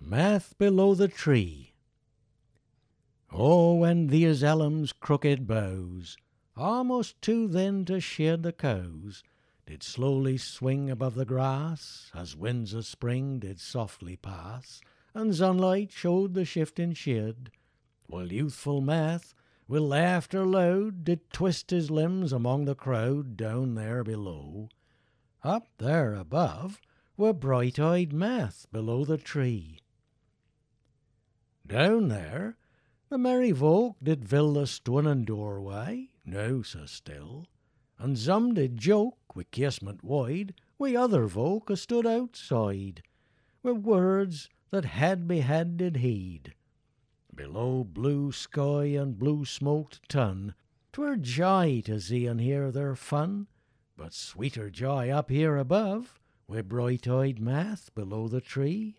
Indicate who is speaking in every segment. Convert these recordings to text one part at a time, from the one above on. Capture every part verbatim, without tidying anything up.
Speaker 1: Math below the tree. Oh, when these ellum's crooked boughs, almost too thin to shade the cows, did slowly swing above the grass, as winds of spring did softly pass, and sunlight showed the shifting shade, while youthful Math, with laughter loud, did twist his limbs among the crowd down there below. Up there above were bright-eyed Math below the tree. Down there the merry folk did fill the stonen doorway, now so still, and some did joke with casement wide wi' other folk a stood outside, with words that had be had did heed. Below blue sky and blue smoked tun, 'twere joy to see and hear their fun, but sweeter joy up here above, wi' bright-eyed Math below the tree.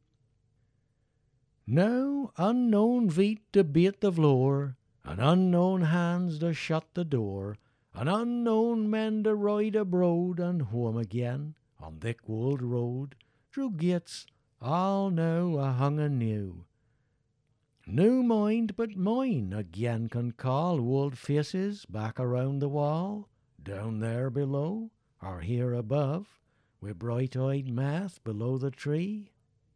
Speaker 1: Now unknown feet to beat the floor, and unknown hands to shut the door, and unknown men to ride abroad and home again on thick wold road, through gates all now a hung anew. No mind but mine again can call old faces back around the wall, down there below, or here above, with bright-eyed Math below the tree.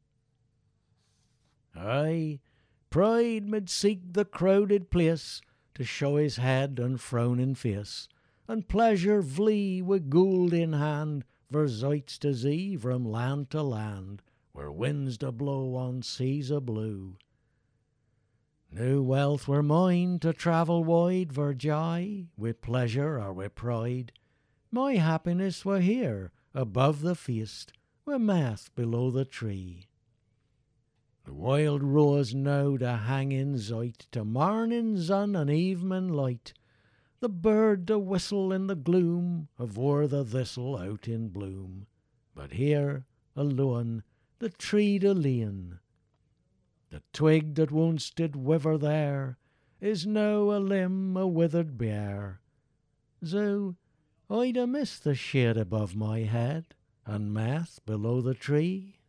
Speaker 1: Aye, pride mid seek the crowded place to show his head and frowning face, and pleasure flee with gold in hand for sights to see from land to land, where winds to blow on seas of blue. No wealth were mine to travel wide for joy, with pleasure or with pride. My happiness were here above the feast, with Math below the tree. The wild rose now to hang in sight, to morning sun and evening light, the bird to whistle in the gloom, afore the thistle out in bloom. But here, alone, the tree to lean, the twig that once did wiver there, is now a limb a withered bare. So I'd a miss the shade above my head, and Math below the tree.